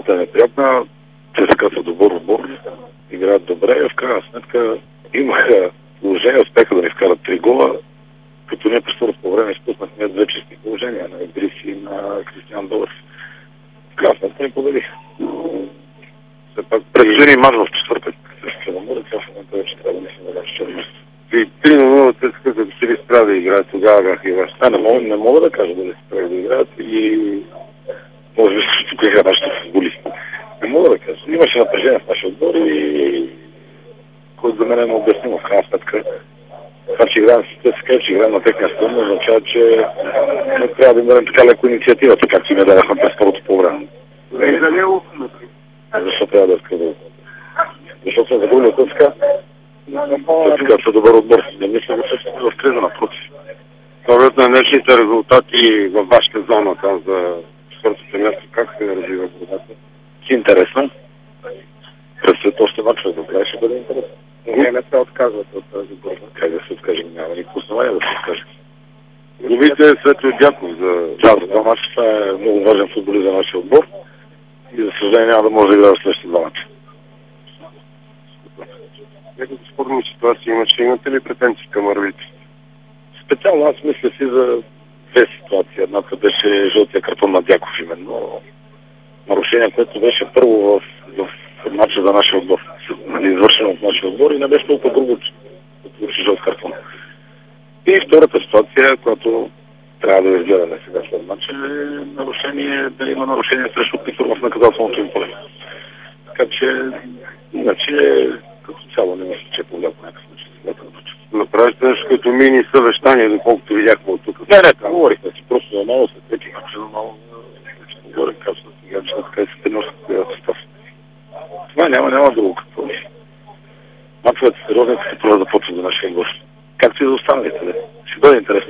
Играта е неприятна, ЦСКА са добър отбор, играят добре, в крайна сметка имаха положение, успеха да ни вкарат 3 гола, като ние през второто време изпуснахме 2 чисти положения на Идрис и на Кристиан Долев. В крайна сметка ни победиха. Все пак предстои мач в четвъртък. Тя в момента вече трябва да мислим да дам черно. И 3-0 ЦСКА като се ли справи да играят, тогава бяха и ваши. Не мога да кажа дали се справи да играят и може би тук игра нашите футболисти. Не мога да кажа. Имаше напрежение в нашия отбор и който за мен е необяснимо в крайна сметка. Това, че играем с ЦСКА, че играем на техния стън, означава, че не трябва да имаме така леко инициативата, както и не дадахме през второто по време. Защо трябва да иска да... Защото сме загубили от ЦСКА. ЦСКА са добър отбор. Не мисля, че сме в криза, напротив. Според на днешните резултати във вашата зона там за четвъртото място, как се развива борбата? Интересно. Предстоят още мачове, до края ще бъде интересно. Вие не се отказвате от тази борба. Как да се откажем? Няма никакво основание да се откажем. Губите Светло Дяков за... Да, за това мач е много важен футболист за нашия отбор и за съжаление няма да може да играе в следващите 2 мача. Някакви спорни ситуации имате ли претенции към арбитрите? Специално аз мисля си за 2 ситуации. Едната беше жълтия картон на Дяков именно. Нарушение, което беше първо в матча за нашия отбор. Извършено от нашия отбор и не беше толкова грубо, че получи жълт картон. И втората ситуация, която трябва да изгледаме сега след матча, е нарушение, да има нарушение срещу Пифор в наказателното им поле. Така че, иначе, като цяло не мисля, че е повлиял по някакъв начин след матча. Направихте нещо като мини съвещание, доколкото видяхме от тук. Не, говорихме си просто за малко, след 5 мача за малко, говорим казвам сега, че така и се тренирах с която състав. Това няма друго какво. Мачовете сериозни, като трябва да почват за нашия отбор. Както и за останалите. Ще бъде интересно.